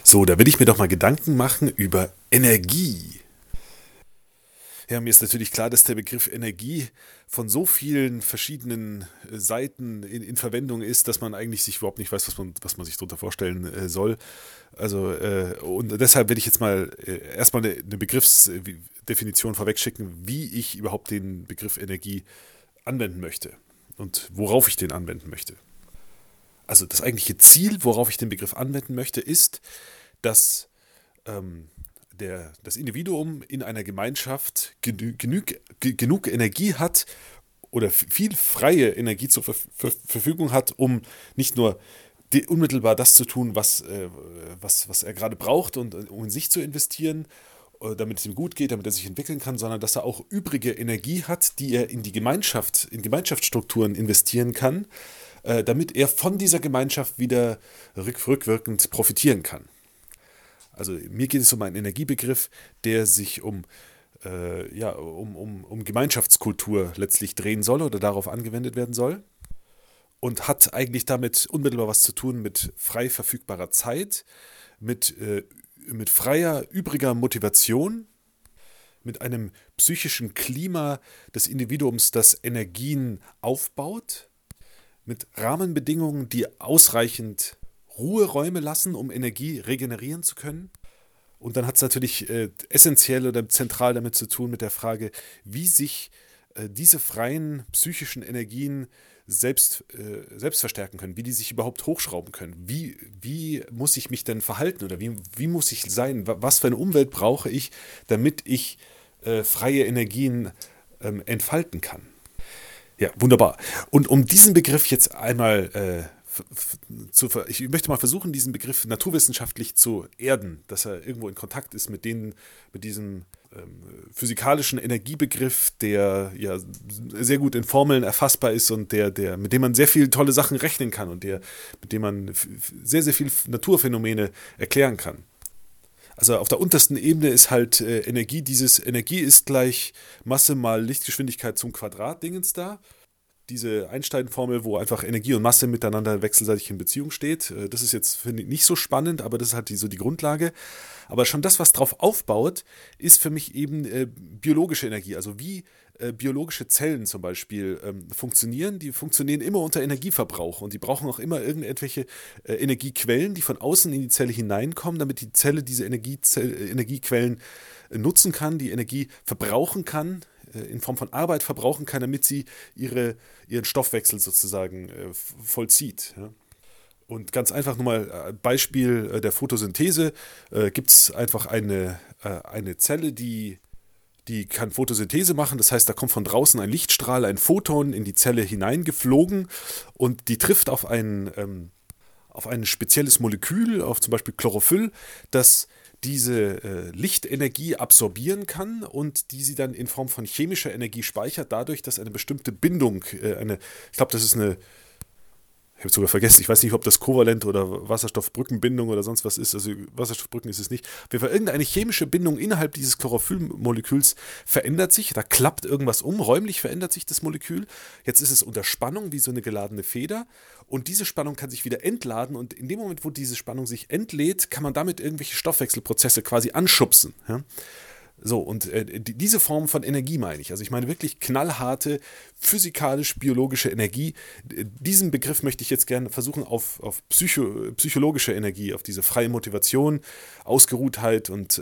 So, da will ich mir doch mal Gedanken machen über Energie. Ja, mir ist natürlich klar, dass der Begriff Energie von so vielen verschiedenen Seiten in Verwendung ist, dass man eigentlich sich überhaupt nicht weiß, was man sich darunter vorstellen soll. Also, und deshalb will ich jetzt mal erstmal eine Begriffsdefinition vorwegschicken, wie ich überhaupt den Begriff Energie anwenden möchte und worauf ich den anwenden möchte. Also das eigentliche Ziel, worauf ich den Begriff anwenden möchte, ist, dass das Individuum in einer Gemeinschaft genug Energie hat oder viel freie Energie zur Verfügung hat, um nicht nur unmittelbar das zu tun, was er gerade braucht und um in sich zu investieren, damit es ihm gut geht, damit er sich entwickeln kann, sondern dass er auch übrige Energie hat, die er in die Gemeinschaft, in Gemeinschaftsstrukturen investieren kann, damit er von dieser Gemeinschaft wieder rückwirkend profitieren kann. Also mir geht es um einen Energiebegriff, der sich um Gemeinschaftskultur letztlich drehen soll oder darauf angewendet werden soll und hat eigentlich damit unmittelbar was zu tun mit frei verfügbarer Zeit, mit freier, übriger Motivation, mit einem psychischen Klima des Individuums, das Energien aufbaut, mit Rahmenbedingungen, die ausreichend Ruheräume lassen, um Energie regenerieren zu können. Und dann hat es natürlich essentiell oder zentral damit zu tun mit der Frage, wie sich diese freien psychischen Energien selbst verstärken können, wie die sich überhaupt hochschrauben können. Wie muss ich mich denn verhalten oder wie muss ich sein? Was für eine Umwelt brauche ich, damit ich freie Energien entfalten kann? Ja, wunderbar. Und um diesen Begriff jetzt einmal ich möchte mal versuchen, diesen Begriff naturwissenschaftlich zu erden, dass er irgendwo in Kontakt ist mit diesem physikalischen Energiebegriff, der ja sehr gut in Formeln erfassbar ist und mit dem man sehr viele tolle Sachen rechnen kann und mit dem man sehr, sehr viele Naturphänomene erklären kann. Also auf der untersten Ebene ist halt Energie ist gleich Masse mal Lichtgeschwindigkeit zum Quadrat Dingens da. Diese Einstein-Formel, wo einfach Energie und Masse miteinander wechselseitig in Beziehung steht. Das ist jetzt, finde ich, nicht so spannend, aber das ist halt so die Grundlage. Aber schon das, was drauf aufbaut, ist für mich eben biologische Energie. Also wie biologische Zellen zum Beispiel funktionieren. Die funktionieren immer unter Energieverbrauch und die brauchen auch immer irgendwelche Energiequellen, die von außen in die Zelle hineinkommen, damit die Zelle diese Energiequellen nutzen kann, die Energie verbrauchen kann, in Form von Arbeit verbrauchen kann, damit sie ihren Stoffwechsel sozusagen vollzieht. Ja. Und ganz einfach nur mal Beispiel der Photosynthese, gibt es einfach eine Zelle, die kann Photosynthese machen, das heißt, da kommt von draußen ein Lichtstrahl, ein Photon in die Zelle hineingeflogen und die trifft auf ein spezielles Molekül, auf zum Beispiel Chlorophyll, das diese Lichtenergie absorbieren kann und die sie dann in Form von chemischer Energie speichert, dadurch, dass eine bestimmte Bindung, ich glaube, das ist ich habe sogar vergessen, ich weiß nicht, ob das Kovalent oder Wasserstoffbrückenbindung oder sonst was ist, also Wasserstoffbrücken ist es nicht. Auf jeden Fall irgendeine chemische Bindung innerhalb dieses Chlorophyllmoleküls verändert sich, da klappt irgendwas um, räumlich verändert sich das Molekül. Jetzt ist es unter Spannung wie so eine geladene Feder und diese Spannung kann sich wieder entladen und in dem Moment, wo diese Spannung sich entlädt, kann man damit irgendwelche Stoffwechselprozesse quasi anschubsen. Ja? So, und diese Form von Energie meine ich. Also ich meine wirklich knallharte physikalisch-biologische Energie. Diesen Begriff möchte ich jetzt gerne versuchen auf psychologische Energie, auf diese freie Motivation, Ausgeruhtheit und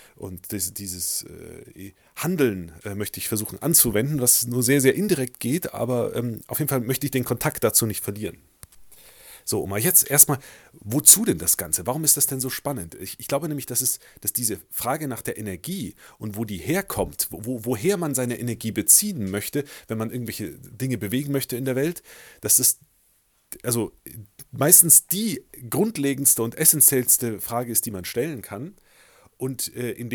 dieses Handeln möchte ich versuchen anzuwenden, was nur sehr, sehr indirekt geht, aber auf jeden Fall möchte ich den Kontakt dazu nicht verlieren. So, mal jetzt erstmal, wozu denn das Ganze? Warum ist das denn so spannend? Ich glaube nämlich, dass diese Frage nach der Energie und wo die herkommt, woher man seine Energie beziehen möchte, wenn man irgendwelche Dinge bewegen möchte in der Welt, dass das also meistens die grundlegendste und essentiellste Frage ist, die man stellen kann. Und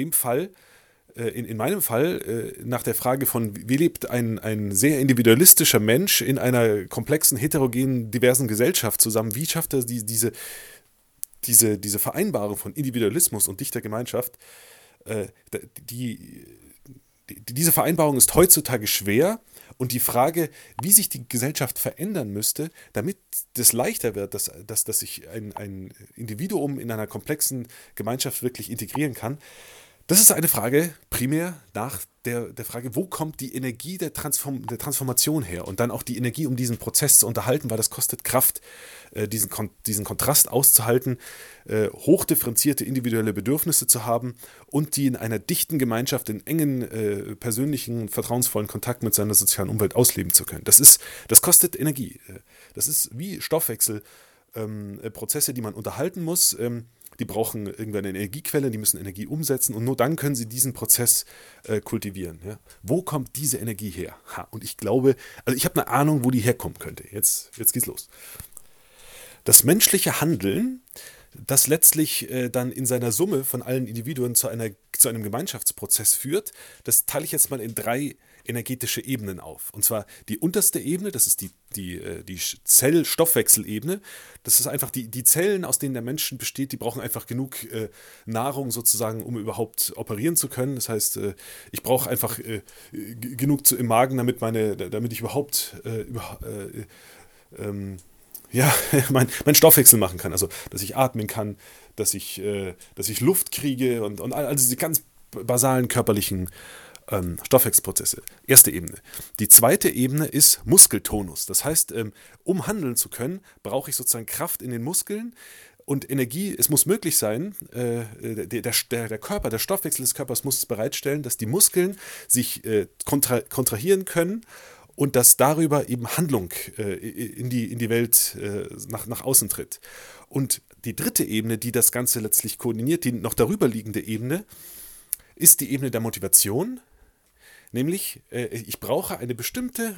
in meinem Fall, nach der Frage von, wie lebt ein sehr individualistischer Mensch in einer komplexen, heterogenen, diversen Gesellschaft zusammen, wie schafft er diese Vereinbarung von Individualismus und dichter Gemeinschaft, diese Vereinbarung ist heutzutage schwer Und die Frage, wie sich die Gesellschaft verändern müsste, damit das leichter wird, dass sich ein Individuum in einer komplexen Gemeinschaft wirklich integrieren kann, das ist eine Frage primär nach der Frage, wo kommt die Energie der Transformation her und dann auch die Energie, um diesen Prozess zu unterhalten, weil das kostet Kraft, diesen Kontrast auszuhalten, hochdifferenzierte individuelle Bedürfnisse zu haben und die in einer dichten Gemeinschaft, in engen, persönlichen, vertrauensvollen Kontakt mit seiner sozialen Umwelt ausleben zu können. Das kostet Energie. Das ist wie Stoffwechselprozesse, die man unterhalten muss. Die brauchen irgendwann eine Energiequelle, die müssen Energie umsetzen und nur dann können sie diesen Prozess kultivieren. Ja? Wo kommt diese Energie her? Und ich glaube, also ich habe eine Ahnung, wo die herkommen könnte. Jetzt geht's los. Das menschliche Handeln, das letztlich dann in seiner Summe von allen Individuen zu einem Gemeinschaftsprozess führt, das teile ich jetzt mal in 3 energetische Ebenen auf. Und zwar die unterste Ebene, das ist die Zellstoffwechselebene. Das ist einfach die Zellen, aus denen der Mensch besteht, die brauchen einfach genug Nahrung sozusagen, um überhaupt operieren zu können. Das heißt, ich brauche einfach genug im Magen, damit ich überhaupt ja, mein Stoffwechsel machen kann. Also, dass ich atmen kann, dass ich Luft kriege und all diese ganz basalen körperlichen Stoffwechselprozesse. Erste Ebene. Die zweite Ebene ist Muskeltonus. Das heißt, um handeln zu können, brauche ich sozusagen Kraft in den Muskeln und Energie. Es muss möglich sein, der Körper, der Stoffwechsel des Körpers muss es bereitstellen, dass die Muskeln sich kontrahieren können und dass darüber eben Handlung in die Welt nach außen tritt. Und die dritte Ebene, die das Ganze letztlich koordiniert, die noch darüber liegende Ebene, ist die Ebene der Motivation. Nämlich, ich brauche ein bestimmter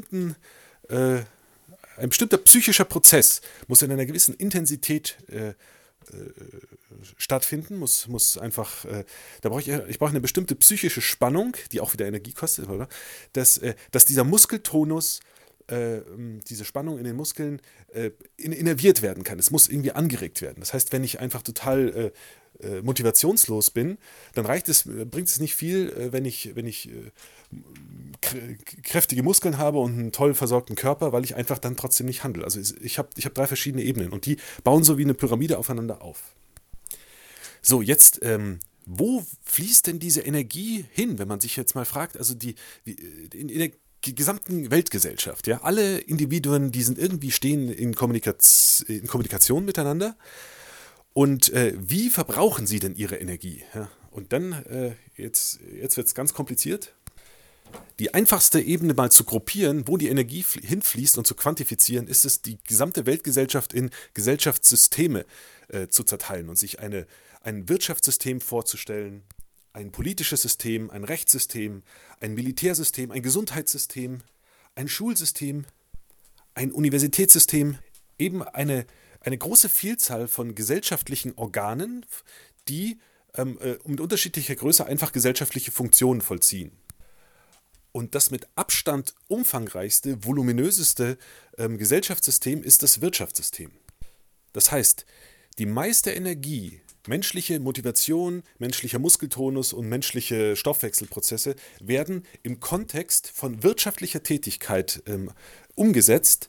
psychischer Prozess muss in einer gewissen Intensität stattfinden, muss einfach, ich brauche eine bestimmte psychische Spannung, die auch wieder Energie kostet, oder? Dass dieser Muskeltonus, diese Spannung in den Muskeln innerviert werden kann. Es muss irgendwie angeregt werden. Das heißt, wenn ich einfach total motivationslos bin, dann bringt es nicht viel, wenn ich kräftige Muskeln habe und einen toll versorgten Körper, weil ich einfach dann trotzdem nicht handle. Also ich hab 3 verschiedene Ebenen und die bauen so wie eine Pyramide aufeinander auf. So, jetzt, wo fließt denn diese Energie hin, wenn man sich jetzt mal fragt, also in der gesamten Weltgesellschaft, ja, alle Individuen, die sind irgendwie stehen in Kommunikation miteinander. Und wie verbrauchen sie denn ihre Energie? Ja, und dann, jetzt wird es ganz kompliziert. Die einfachste Ebene mal zu gruppieren, wo die Energie hinfließt und zu quantifizieren, ist es, die gesamte Weltgesellschaft in Gesellschaftssysteme zu zerteilen und sich ein Wirtschaftssystem vorzustellen, ein politisches System, ein Rechtssystem, ein Militärsystem, ein Gesundheitssystem, ein Schulsystem, ein Universitätssystem, eben eine große Vielzahl von gesellschaftlichen Organen, die mit unterschiedlicher Größe einfach gesellschaftliche Funktionen vollziehen. Und das mit Abstand umfangreichste, voluminöseste Gesellschaftssystem ist das Wirtschaftssystem. Das heißt, die meiste Energie, menschliche Motivation, menschlicher Muskeltonus und menschliche Stoffwechselprozesse werden im Kontext von wirtschaftlicher Tätigkeit umgesetzt,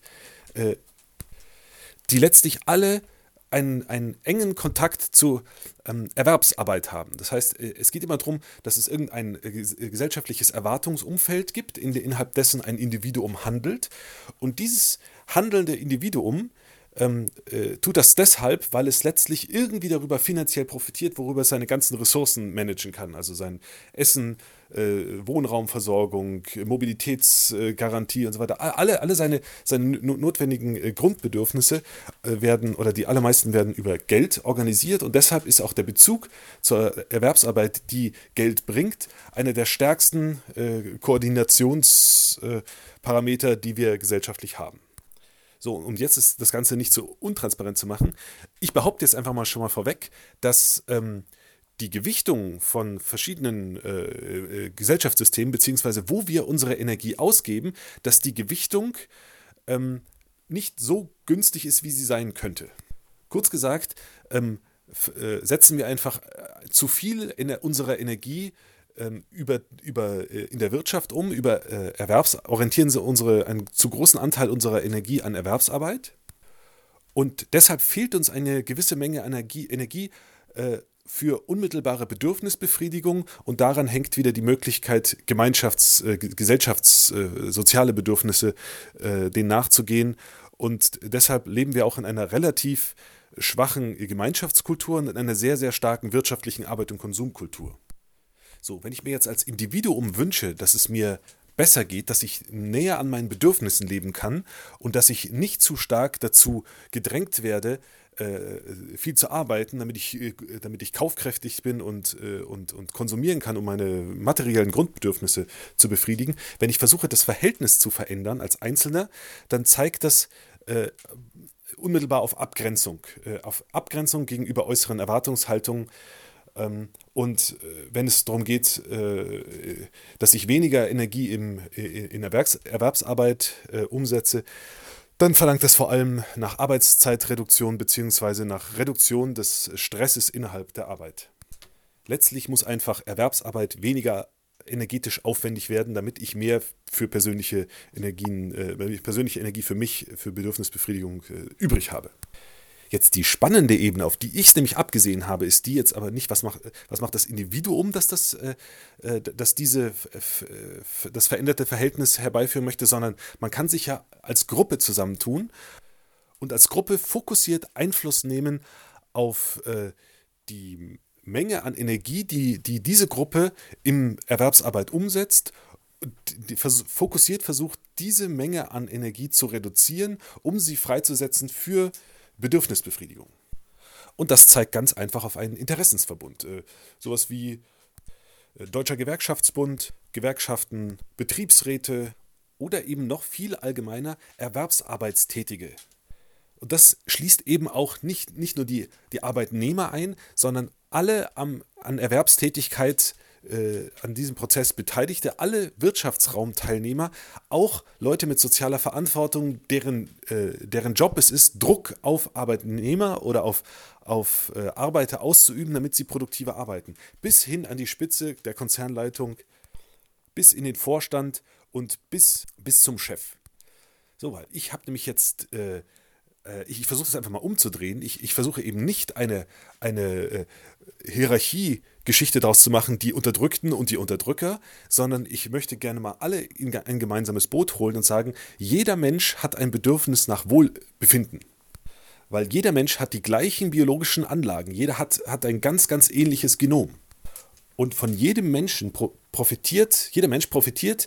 die letztlich alle einen engen Kontakt zu Erwerbsarbeit haben. Das heißt, es geht immer darum, dass es irgendein gesellschaftliches Erwartungsumfeld gibt, innerhalb dessen ein Individuum handelt. Und dieses handelnde Individuum tut das deshalb, weil es letztlich irgendwie darüber finanziell profitiert, worüber es seine ganzen Ressourcen managen kann. Also sein Essen, Wohnraumversorgung, Mobilitätsgarantie und so weiter. Alle seine notwendigen Grundbedürfnisse werden, oder die allermeisten werden über Geld organisiert, und deshalb ist auch der Bezug zur Erwerbsarbeit, die Geld bringt, einer der stärksten Koordinationsparameter, die wir gesellschaftlich haben. So, und jetzt ist das Ganze nicht so untransparent zu machen. Ich behaupte jetzt einfach mal schon mal vorweg, dass die Gewichtung von verschiedenen Gesellschaftssystemen, beziehungsweise wo wir unsere Energie ausgeben, dass die Gewichtung nicht so günstig ist, wie sie sein könnte. Kurz gesagt, setzen wir einfach zu viel unserer Energie in der Wirtschaft um, orientieren sie einen zu großen Anteil unserer Energie an Erwerbsarbeit. Und deshalb fehlt uns eine gewisse Menge Energie für unmittelbare Bedürfnisbefriedigung, und daran hängt wieder die Möglichkeit, soziale Bedürfnisse denen nachzugehen. Und deshalb leben wir auch in einer relativ schwachen Gemeinschaftskultur und in einer sehr, sehr starken wirtschaftlichen Arbeit- und Konsumkultur. So, wenn ich mir jetzt als Individuum wünsche, dass es mir besser geht, dass ich näher an meinen Bedürfnissen leben kann und dass ich nicht zu stark dazu gedrängt werde, viel zu arbeiten, damit ich kaufkräftig bin und konsumieren kann, um meine materiellen Grundbedürfnisse zu befriedigen. Wenn ich versuche, das Verhältnis zu verändern als Einzelner, dann zeigt das unmittelbar auf Abgrenzung gegenüber äußeren Erwartungshaltungen. Und wenn es darum geht, dass ich weniger Energie in Erwerbsarbeit umsetze, dann verlangt das vor allem nach Arbeitszeitreduktion bzw. nach Reduktion des Stresses innerhalb der Arbeit. Letztlich muss einfach Erwerbsarbeit weniger energetisch aufwendig werden, damit ich mehr für persönliche Energie für mich, für Bedürfnisbefriedigung übrig habe. Jetzt die spannende Ebene, auf die ich es nämlich abgesehen habe, ist die jetzt aber nicht, was macht das Individuum, das veränderte Verhältnis herbeiführen möchte, sondern man kann sich ja als Gruppe zusammentun und als Gruppe fokussiert Einfluss nehmen auf die Menge an Energie, die diese Gruppe in Erwerbsarbeit umsetzt. Fokussiert versucht, diese Menge an Energie zu reduzieren, um sie freizusetzen für Bedürfnisbefriedigung. Und das zeigt ganz einfach auf einen Interessensverbund. Sowas wie Deutscher Gewerkschaftsbund, Gewerkschaften, Betriebsräte oder eben noch viel allgemeiner Erwerbsarbeitstätige. Und das schließt eben auch nicht nur die Arbeitnehmer ein, sondern alle an Erwerbstätigkeit, an diesem Prozess Beteiligte, alle Wirtschaftsraumteilnehmer, auch Leute mit sozialer Verantwortung, deren Job es ist, Druck auf Arbeitnehmer oder auf Arbeiter auszuüben, damit sie produktiver arbeiten. Bis hin an die Spitze der Konzernleitung, bis in den Vorstand und bis zum Chef. So, weil ich habe nämlich jetzt ich versuche es einfach mal umzudrehen. Ich versuche eben nicht eine Hierarchie-Geschichte daraus zu machen, die Unterdrückten und die Unterdrücker, sondern ich möchte gerne mal alle in ein gemeinsames Boot holen und sagen, jeder Mensch hat ein Bedürfnis nach Wohlbefinden. Weil jeder Mensch hat die gleichen biologischen Anlagen. Jeder hat ein ganz, ganz ähnliches Genom. Und von jedem Menschen jeder Mensch profitiert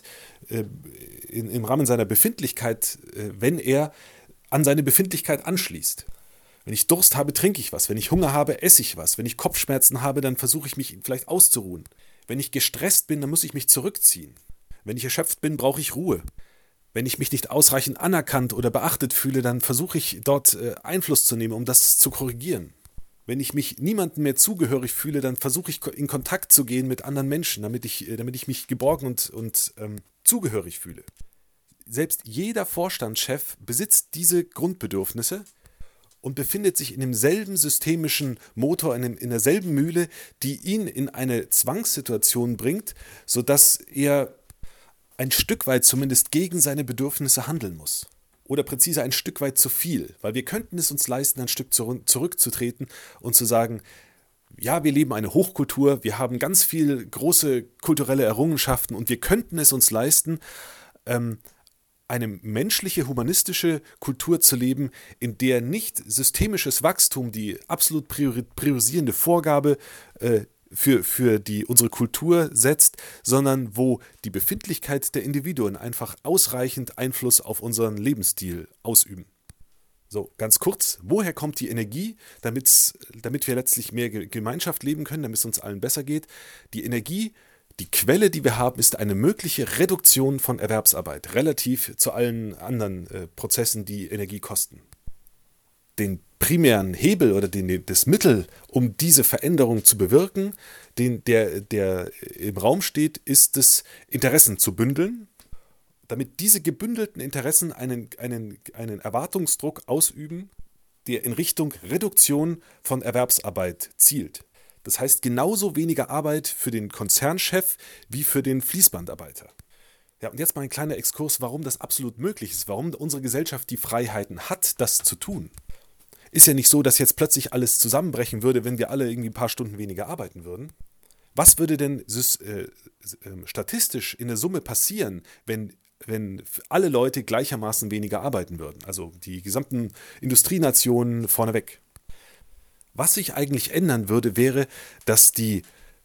im Rahmen seiner Befindlichkeit, wenn er an seine Befindlichkeit anschließt. Wenn ich Durst habe, trinke ich was. Wenn ich Hunger habe, esse ich was. Wenn ich Kopfschmerzen habe, dann versuche ich mich vielleicht auszuruhen. Wenn ich gestresst bin, dann muss ich mich zurückziehen. Wenn ich erschöpft bin, brauche ich Ruhe. Wenn ich mich nicht ausreichend anerkannt oder beachtet fühle, dann versuche ich dort Einfluss zu nehmen, um das zu korrigieren. Wenn ich mich niemandem mehr zugehörig fühle, dann versuche ich in Kontakt zu gehen mit anderen Menschen, damit ich mich geborgen und zugehörig fühle. Selbst jeder Vorstandschef besitzt diese Grundbedürfnisse und befindet sich in demselben systemischen Motor, in derselben Mühle, die ihn in eine Zwangssituation bringt, sodass er ein Stück weit zumindest gegen seine Bedürfnisse handeln muss. Oder präziser ein Stück weit zu viel, weil wir könnten es uns leisten, ein Stück zurückzutreten und zu sagen, ja, wir leben eine Hochkultur, wir haben ganz viele große kulturelle Errungenschaften und wir könnten es uns leisten, eine menschliche, humanistische Kultur zu leben, in der nicht systemisches Wachstum die absolut priorisierende Vorgabe für die unsere Kultur setzt, sondern wo die Befindlichkeit der Individuen einfach ausreichend Einfluss auf unseren Lebensstil ausüben. So, ganz kurz, woher kommt die Energie, damit wir letztlich mehr Gemeinschaft leben können, damit es uns allen besser geht? Die Energie, die Quelle, die wir haben, ist eine mögliche Reduktion von Erwerbsarbeit, relativ zu allen anderen Prozessen, die Energie kosten. Den primären Hebel oder das Mittel, um diese Veränderung zu bewirken, der im Raum steht, ist es, Interessen zu bündeln, damit diese gebündelten Interessen einen Erwartungsdruck ausüben, der in Richtung Reduktion von Erwerbsarbeit zielt. Das heißt genauso weniger Arbeit für den Konzernchef wie für den Fließbandarbeiter. Ja, und jetzt mal ein kleiner Exkurs, warum das absolut möglich ist, warum unsere Gesellschaft die Freiheiten hat, das zu tun. Ist ja nicht so, dass jetzt plötzlich alles zusammenbrechen würde, wenn wir alle irgendwie ein paar Stunden weniger arbeiten würden. Was würde denn statistisch in der Summe passieren, wenn alle Leute gleichermaßen weniger arbeiten würden? Also die gesamten Industrienationen vorneweg. Was sich eigentlich ändern würde, wäre, dass die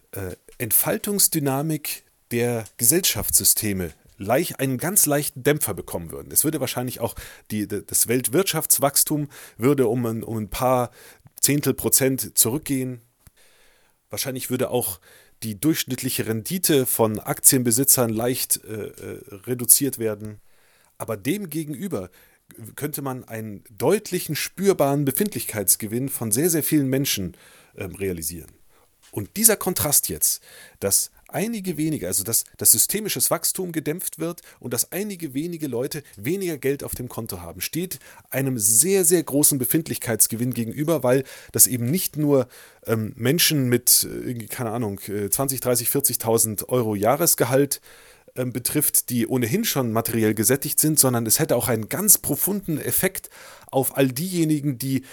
Entfaltungsdynamik der Gesellschaftssysteme einen ganz leichten Dämpfer bekommen würden. Es würde wahrscheinlich auch das Weltwirtschaftswachstum würde um ein paar Zehntel% zurückgehen. Wahrscheinlich würde auch die durchschnittliche Rendite von Aktienbesitzern leicht reduziert werden. Aber demgegenüber könnte man einen deutlichen spürbaren Befindlichkeitsgewinn von sehr, sehr vielen Menschen realisieren. Und dieser Kontrast jetzt, dass einige wenige, also dass systemisches Wachstum gedämpft wird und dass einige wenige Leute weniger Geld auf dem Konto haben, steht einem sehr, sehr großen Befindlichkeitsgewinn gegenüber, weil das eben nicht nur Menschen mit, keine Ahnung, 20, 30, 40.000 Euro Jahresgehalt betrifft, die ohnehin schon materiell gesättigt sind, sondern es hätte auch einen ganz profunden Effekt auf all diejenigen, die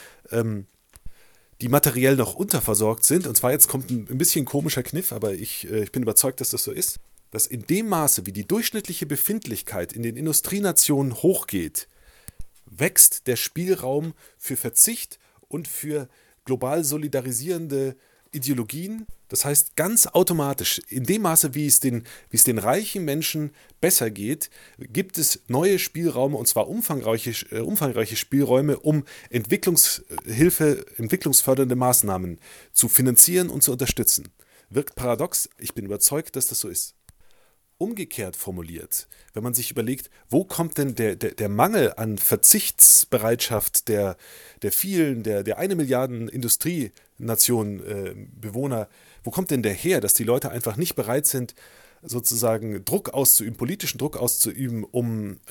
materiell noch unterversorgt sind. Und zwar jetzt kommt ein bisschen komischer Kniff, aber ich bin überzeugt, dass das so ist, dass in dem Maße, wie die durchschnittliche Befindlichkeit in den Industrienationen hochgeht, wächst der Spielraum für Verzicht und für global solidarisierende Ideologien. Das heißt, ganz automatisch, in dem Maße, wie es den reichen Menschen besser geht, gibt es neue Spielräume, und zwar umfangreiche Spielräume, um Entwicklungshilfe, entwicklungsfördernde Maßnahmen zu finanzieren und zu unterstützen. Wirkt paradox, ich bin überzeugt, dass das so ist. Umgekehrt formuliert, wenn man sich überlegt, wo kommt denn der Mangel an Verzichtsbereitschaft der 1 Milliarden Industrienationen Bewohner, wo kommt denn der her, dass die Leute einfach nicht bereit sind, sozusagen politischen Druck auszuüben, um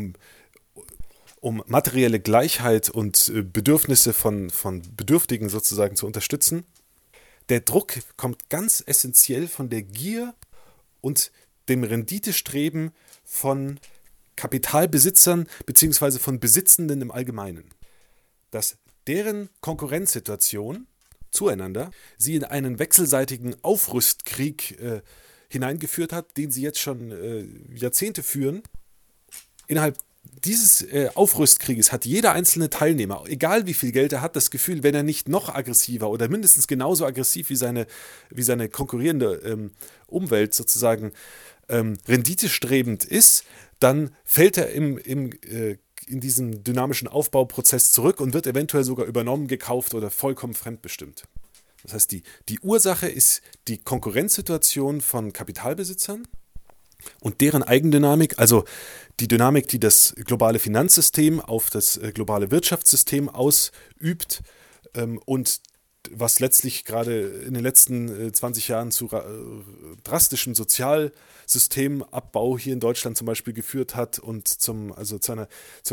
materielle Gleichheit und Bedürfnisse von Bedürftigen sozusagen zu unterstützen? Der Druck kommt ganz essentiell von der Gier und dem Renditestreben von Kapitalbesitzern bzw. von Besitzenden im Allgemeinen. Dass deren Konkurrenzsituation zueinander sie in einen wechselseitigen Aufrüstkrieg hineingeführt hat, den sie jetzt schon Jahrzehnte führen. Innerhalb dieses Aufrüstkrieges hat jeder einzelne Teilnehmer, egal wie viel Geld er hat, das Gefühl, wenn er nicht noch aggressiver oder mindestens genauso aggressiv wie seine konkurrierende Umwelt sozusagen renditestrebend ist, dann fällt er in diesem dynamischen Aufbauprozess zurück und wird eventuell sogar übernommen, gekauft oder vollkommen fremdbestimmt. Das heißt, die Ursache ist die Konkurrenzsituation von Kapitalbesitzern und deren Eigendynamik, also die Dynamik, die das globale Finanzsystem auf das globale Wirtschaftssystem ausübt und was letztlich gerade in den letzten 20 Jahren zu drastischem Sozialsystemabbau hier in Deutschland zum Beispiel geführt hat und zu einer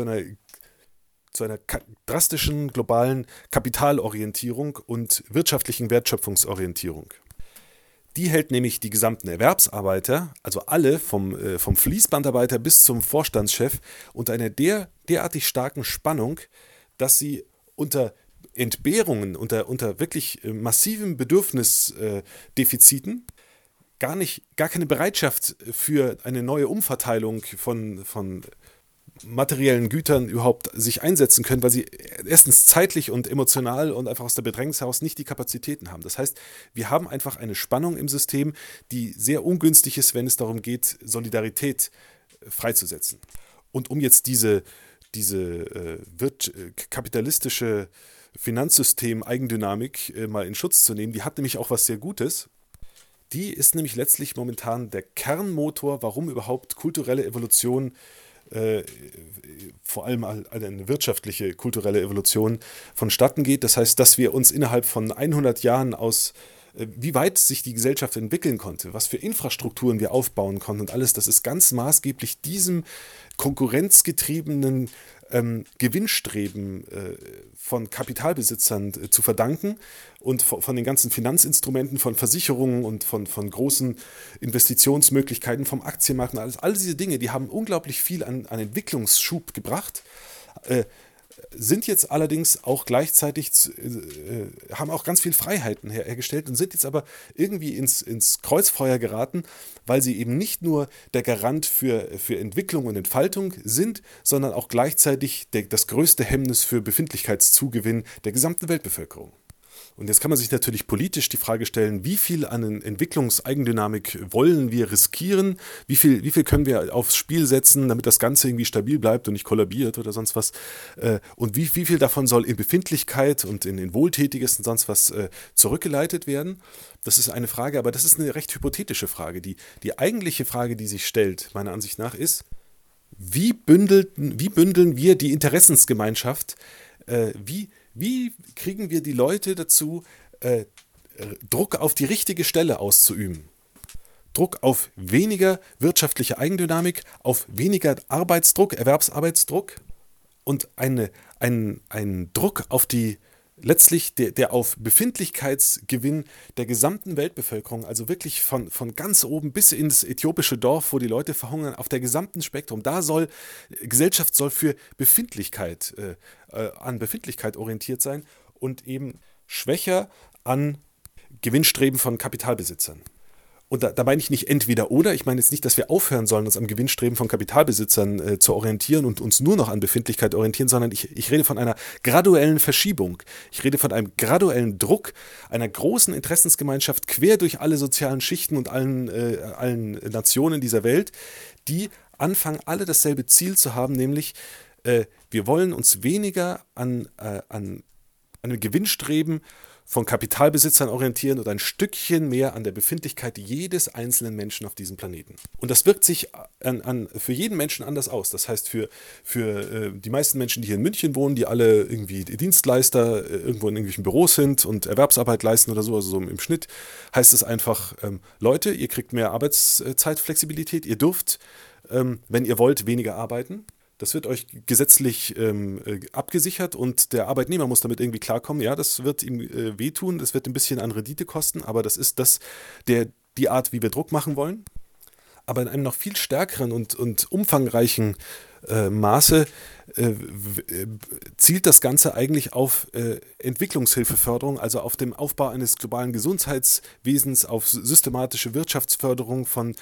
drastischen globalen Kapitalorientierung und wirtschaftlichen Wertschöpfungsorientierung. Die hält nämlich die gesamten Erwerbsarbeiter, also alle vom Fließbandarbeiter bis zum Vorstandschef, unter einer derartig starken Spannung, dass sie unter Entbehrungen, unter wirklich massiven Bedürfnisdefiziten gar keine Bereitschaft für eine neue Umverteilung von materiellen Gütern überhaupt sich einsetzen können, weil sie erstens zeitlich und emotional und einfach aus der Bedrängnis heraus nicht die Kapazitäten haben. Das heißt, wir haben einfach eine Spannung im System, die sehr ungünstig ist, wenn es darum geht, Solidarität freizusetzen. Und um jetzt diese kapitalistische Finanzsystem-Eigendynamik mal in Schutz zu nehmen, die hat nämlich auch was sehr Gutes. Die ist nämlich letztlich momentan der Kernmotor, warum überhaupt kulturelle Evolution, vor allem eine wirtschaftliche kulturelle Evolution vonstatten geht. Das heißt, dass wir uns innerhalb von 100 Jahren wie weit sich die Gesellschaft entwickeln konnte, was für Infrastrukturen wir aufbauen konnten und alles, das ist ganz maßgeblich diesem konkurrenzgetriebenen Gewinnstreben von Kapitalbesitzern zu verdanken und von den ganzen Finanzinstrumenten, von Versicherungen und von großen Investitionsmöglichkeiten vom Aktienmarkt und alles. All diese Dinge, die haben unglaublich viel an Entwicklungsschub gebracht, sind jetzt allerdings auch gleichzeitig, haben auch ganz viel Freiheiten hergestellt und sind jetzt aber irgendwie ins Kreuzfeuer geraten, weil sie eben nicht nur der Garant für Entwicklung und Entfaltung sind, sondern auch gleichzeitig das größte Hemmnis für Befindlichkeitszugewinn der gesamten Weltbevölkerung. Und jetzt kann man sich natürlich politisch die Frage stellen, wie viel an Entwicklungseigendynamik wollen wir riskieren, wie viel können wir aufs Spiel setzen, damit das Ganze irgendwie stabil bleibt und nicht kollabiert oder sonst was, und wie viel davon soll in Befindlichkeit und in Wohltätiges und sonst was zurückgeleitet werden. Das ist eine Frage, aber das ist eine recht hypothetische Frage. Die eigentliche Frage, die sich stellt, meiner Ansicht nach, ist, wie bündeln wir die Interessensgemeinschaft, wie kriegen wir die Leute dazu, Druck auf die richtige Stelle auszuüben? Druck auf weniger wirtschaftliche Eigendynamik, auf weniger Arbeitsdruck, Erwerbsarbeitsdruck und einen Druck auf die letztlich der auf Befindlichkeitsgewinn der gesamten Weltbevölkerung, also wirklich von ganz oben bis ins äthiopische Dorf, wo die Leute verhungern, auf der gesamten Spektrum. Gesellschaft soll für Befindlichkeit, an Befindlichkeit orientiert sein und eben schwächer an Gewinnstreben von Kapitalbesitzern. Und da meine ich nicht entweder oder, ich meine jetzt nicht, dass wir aufhören sollen, uns am Gewinnstreben von Kapitalbesitzern zu orientieren und uns nur noch an Befindlichkeit orientieren, sondern ich rede von einer graduellen Verschiebung. Ich rede von einem graduellen Druck, einer großen Interessensgemeinschaft quer durch alle sozialen Schichten und allen Nationen dieser Welt, die anfangen, alle dasselbe Ziel zu haben, nämlich wir wollen uns weniger an einem Gewinnstreben von Kapitalbesitzern orientieren und ein Stückchen mehr an der Befindlichkeit jedes einzelnen Menschen auf diesem Planeten. Und das wirkt sich für jeden Menschen anders aus. Das heißt, für die meisten Menschen, die hier in München wohnen, die alle irgendwie Dienstleister irgendwo in irgendwelchen Büros sind und Erwerbsarbeit leisten oder so, also so im Schnitt, heißt es einfach, Leute, ihr kriegt mehr Arbeitszeitflexibilität, ihr dürft, wenn ihr wollt, weniger arbeiten. Das wird euch gesetzlich abgesichert und der Arbeitnehmer muss damit irgendwie klarkommen. Ja, das wird ihm wehtun, das wird ein bisschen an Rendite kosten, aber das ist die Art, wie wir Druck machen wollen. Aber in einem noch viel stärkeren und umfangreichen Maße zielt das Ganze eigentlich auf Entwicklungshilfeförderung, also auf dem Aufbau eines globalen Gesundheitswesens, auf systematische Wirtschaftsförderung von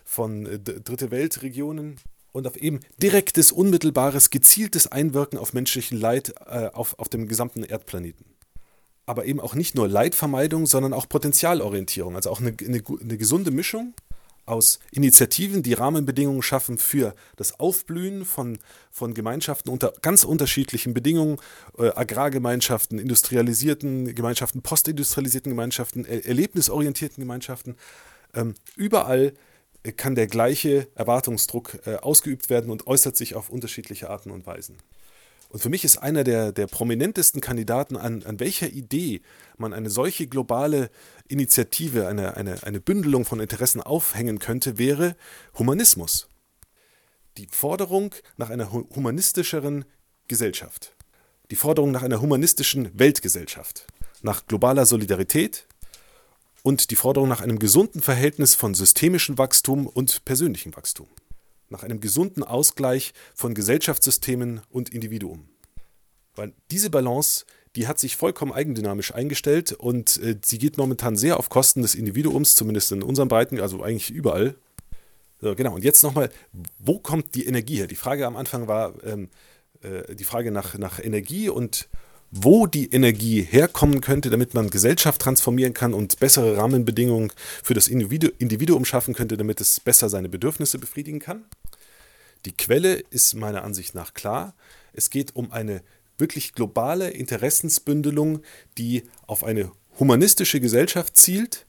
Dritte Weltregionen. Und auf eben direktes, unmittelbares, gezieltes Einwirken auf menschlichen Leid auf dem gesamten Erdplaneten. Aber eben auch nicht nur Leidvermeidung, sondern auch Potenzialorientierung. Also auch eine gesunde Mischung aus Initiativen, die Rahmenbedingungen schaffen für das Aufblühen von Gemeinschaften unter ganz unterschiedlichen Bedingungen, Agrargemeinschaften, industrialisierten Gemeinschaften, postindustrialisierten Gemeinschaften, erlebnisorientierten Gemeinschaften. Überall kann der gleiche Erwartungsdruck ausgeübt werden und äußert sich auf unterschiedliche Arten und Weisen. Und für mich ist einer der prominentesten Kandidaten, an welcher Idee man eine solche globale Initiative, eine Bündelung von Interessen aufhängen könnte, wäre Humanismus. Die Forderung nach einer humanistischeren Gesellschaft. Die Forderung nach einer humanistischen Weltgesellschaft. Nach globaler Solidarität. Und die Forderung nach einem gesunden Verhältnis von systemischem Wachstum und persönlichem Wachstum. Nach einem gesunden Ausgleich von Gesellschaftssystemen und Individuum. Weil diese Balance, die hat sich vollkommen eigendynamisch eingestellt und sie geht momentan sehr auf Kosten des Individuums, zumindest in unseren Breiten, also eigentlich überall. So, genau, und jetzt nochmal, wo kommt die Energie her? Die Frage am Anfang war die Frage nach Energie und wo die Energie herkommen könnte, damit man Gesellschaft transformieren kann und bessere Rahmenbedingungen für das Individuum schaffen könnte, damit es besser seine Bedürfnisse befriedigen kann. Die Quelle ist meiner Ansicht nach klar. Es geht um eine wirklich globale Interessensbündelung, die auf eine humanistische Gesellschaft zielt.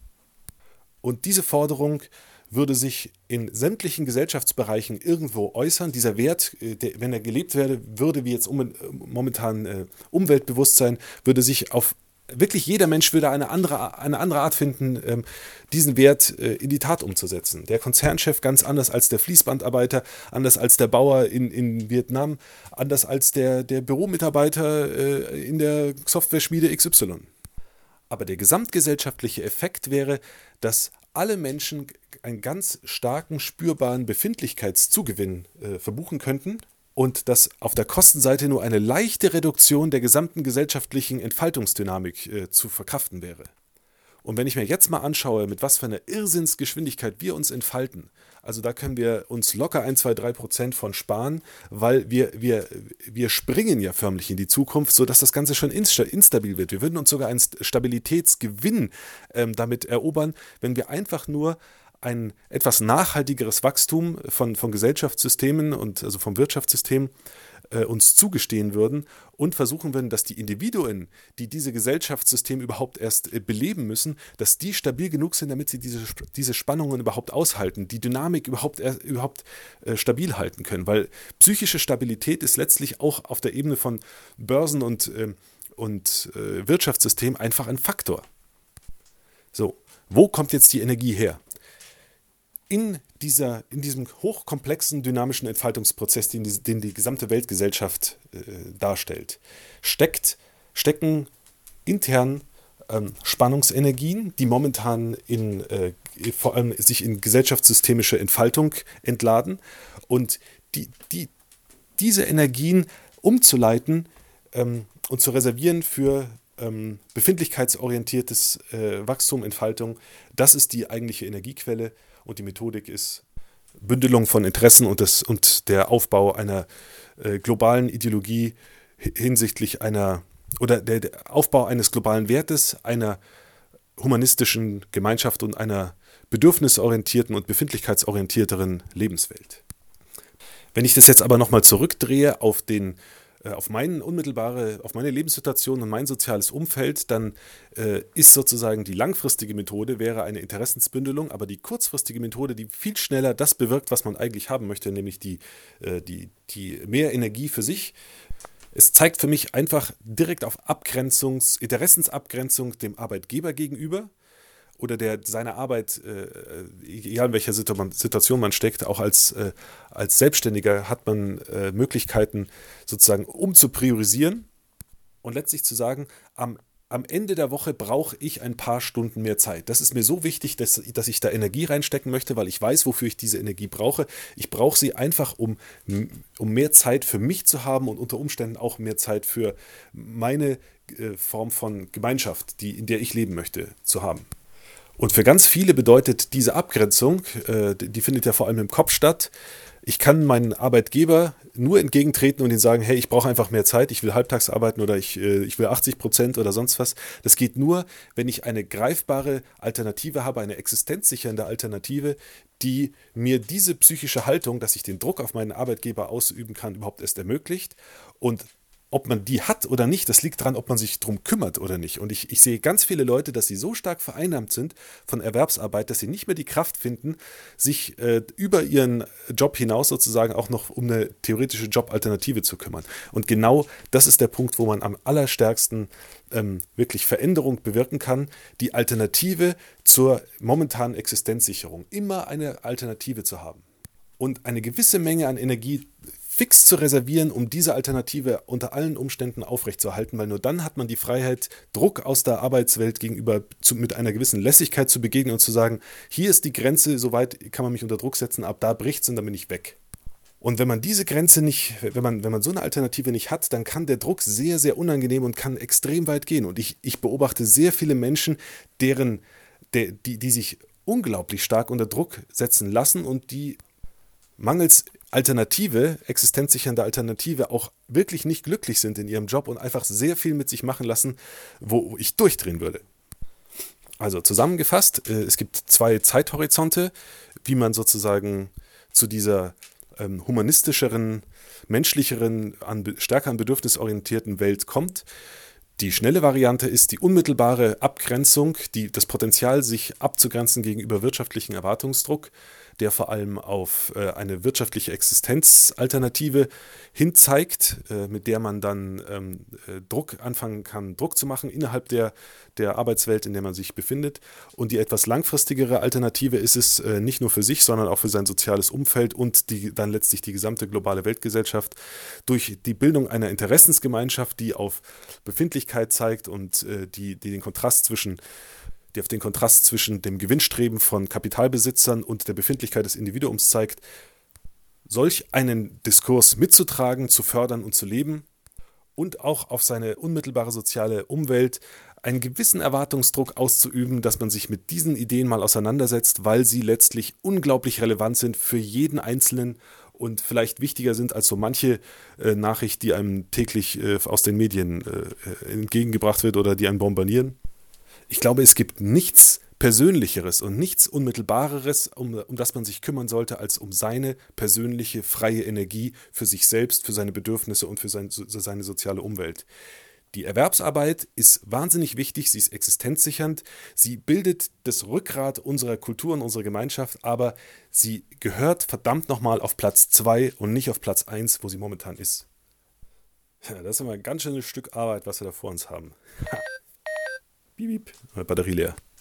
Und diese Forderung würde sich in sämtlichen Gesellschaftsbereichen irgendwo äußern. Dieser Wert, wenn er gelebt würde, wie jetzt momentan Umweltbewusstsein, würde sich auf wirklich jeder Mensch würde eine andere Art finden, diesen Wert in die Tat umzusetzen. Der Konzernchef ganz anders als der Fließbandarbeiter, anders als der Bauer in Vietnam, anders als der Büromitarbeiter in der Software-Schmiede XY. Aber der gesamtgesellschaftliche Effekt wäre, dass alle Menschen einen ganz starken, spürbaren Befindlichkeitszugewinn verbuchen könnten und dass auf der Kostenseite nur eine leichte Reduktion der gesamten gesellschaftlichen Entfaltungsdynamik zu verkraften wäre. Und wenn ich mir jetzt mal anschaue, mit was für einer Irrsinnsgeschwindigkeit wir uns entfalten, also da können wir uns locker 1, 2, 3% von sparen, weil wir springen ja förmlich in die Zukunft, sodass das Ganze schon instabil wird. Wir würden uns sogar einen Stabilitätsgewinn damit erobern, wenn wir einfach nur ein etwas nachhaltigeres Wachstum von Gesellschaftssystemen und also vom Wirtschaftssystem uns zugestehen würden und versuchen würden, dass die Individuen, die diese Gesellschaftssysteme überhaupt erst beleben müssen, dass die stabil genug sind, damit sie diese Spannungen überhaupt aushalten, die Dynamik überhaupt stabil halten können. Weil psychische Stabilität ist letztlich auch auf der Ebene von Börsen und Wirtschaftssystem einfach ein Faktor. So, wo kommt jetzt die Energie her? In diesem hochkomplexen dynamischen Entfaltungsprozess, den die gesamte Weltgesellschaft darstellt, stecken intern Spannungsenergien, die momentan vor allem sich in gesellschaftssystemische Entfaltung entladen und diese Energien umzuleiten und zu reservieren für befindlichkeitsorientiertes Wachstum, Entfaltung, das ist die eigentliche Energiequelle. Und die Methodik ist Bündelung von Interessen und der Aufbau einer globalen Ideologie hinsichtlich der Aufbau eines globalen Wertes, einer humanistischen Gemeinschaft und einer bedürfnisorientierten und befindlichkeitsorientierteren Lebenswelt. Wenn ich das jetzt aber nochmal zurückdrehe auf meine Lebenssituation und mein soziales Umfeld, dann ist sozusagen die langfristige Methode wäre eine Interessensbündelung, aber die kurzfristige Methode, die viel schneller das bewirkt, was man eigentlich haben möchte, nämlich die mehr Energie für sich. Es zeigt für mich einfach direkt auf Interessensabgrenzung dem Arbeitgeber gegenüber oder der seine Arbeit, egal in welcher Situation man steckt, auch als Selbstständiger hat man Möglichkeiten sozusagen umzupriorisieren und letztlich zu sagen, am Ende der Woche brauche ich ein paar Stunden mehr Zeit. Das ist mir so wichtig, dass ich da Energie reinstecken möchte, weil ich weiß, wofür ich diese Energie brauche. Ich brauche sie einfach, um mehr Zeit für mich zu haben und unter Umständen auch mehr Zeit für meine Form von Gemeinschaft, in der ich leben möchte, zu haben. Und für ganz viele bedeutet diese Abgrenzung, die findet ja vor allem im Kopf statt. Ich kann meinen Arbeitgeber nur entgegentreten und ihnen sagen, hey, ich brauche einfach mehr Zeit, ich will halbtags arbeiten oder ich will 80% oder sonst was. Das geht nur, wenn ich eine greifbare Alternative habe, eine existenzsichernde Alternative, die mir diese psychische Haltung, dass ich den Druck auf meinen Arbeitgeber ausüben kann, überhaupt erst ermöglicht. Und ob man die hat oder nicht, das liegt daran, ob man sich darum kümmert oder nicht. Und ich sehe ganz viele Leute, dass sie so stark vereinnahmt sind von Erwerbsarbeit, dass sie nicht mehr die Kraft finden, sich über ihren Job hinaus sozusagen auch noch um eine theoretische Jobalternative zu kümmern. Und genau das ist der Punkt, wo man am allerstärksten wirklich Veränderung bewirken kann. Die Alternative zur momentanen Existenzsicherung. Immer eine Alternative zu haben. Und eine gewisse Menge an Energie fix zu reservieren, um diese Alternative unter allen Umständen aufrechtzuerhalten, weil nur dann hat man die Freiheit, Druck aus der Arbeitswelt gegenüber mit einer gewissen Lässigkeit zu begegnen und zu sagen, hier ist die Grenze, soweit kann man mich unter Druck setzen, ab da bricht's und dann bin ich weg. Und wenn man diese Grenze nicht, wenn man so eine Alternative nicht hat, dann kann der Druck sehr, sehr unangenehm und kann extrem weit gehen. Und ich beobachte sehr viele Menschen, die sich unglaublich stark unter Druck setzen lassen und die mangels existenzsichernde Alternative auch wirklich nicht glücklich sind in ihrem Job und einfach sehr viel mit sich machen lassen, wo ich durchdrehen würde. Also zusammengefasst, es gibt 2 Zeithorizonte, wie man sozusagen zu dieser humanistischeren, menschlicheren, stärker an bedürfnisorientierten Welt kommt. Die schnelle Variante ist die unmittelbare Abgrenzung, das Potenzial, sich abzugrenzen gegenüber wirtschaftlichem Erwartungsdruck. der vor allem auf eine wirtschaftliche Existenzalternative hinzeigt, mit der man dann Druck anfangen kann, Druck zu machen innerhalb der Arbeitswelt, in der man sich befindet. Und die etwas langfristigere Alternative ist es nicht nur für sich, sondern auch für sein soziales Umfeld und dann letztlich die gesamte globale Weltgesellschaft durch die Bildung einer Interessensgemeinschaft, die auf Befindlichkeit zeigt und die auf den Kontrast zwischen dem Gewinnstreben von Kapitalbesitzern und der Befindlichkeit des Individuums zeigt, solch einen Diskurs mitzutragen, zu fördern und zu leben und auch auf seine unmittelbare soziale Umwelt einen gewissen Erwartungsdruck auszuüben, dass man sich mit diesen Ideen mal auseinandersetzt, weil sie letztlich unglaublich relevant sind für jeden Einzelnen und vielleicht wichtiger sind als so manche Nachricht, die einem täglich aus den Medien entgegengebracht wird oder die einen bombardieren. Ich glaube, es gibt nichts Persönlicheres und nichts Unmittelbareres, um das man sich kümmern sollte, als um seine persönliche freie Energie für sich selbst, für seine Bedürfnisse und für seine soziale Umwelt. Die Erwerbsarbeit ist wahnsinnig wichtig, sie ist existenzsichernd, sie bildet das Rückgrat unserer Kultur und unserer Gemeinschaft, aber sie gehört verdammt nochmal auf Platz 2 und nicht auf Platz 1, wo sie momentan ist. Ja, das ist immer ein ganz schönes Stück Arbeit, was wir da vor uns haben. Piep, piep. Batterie leer.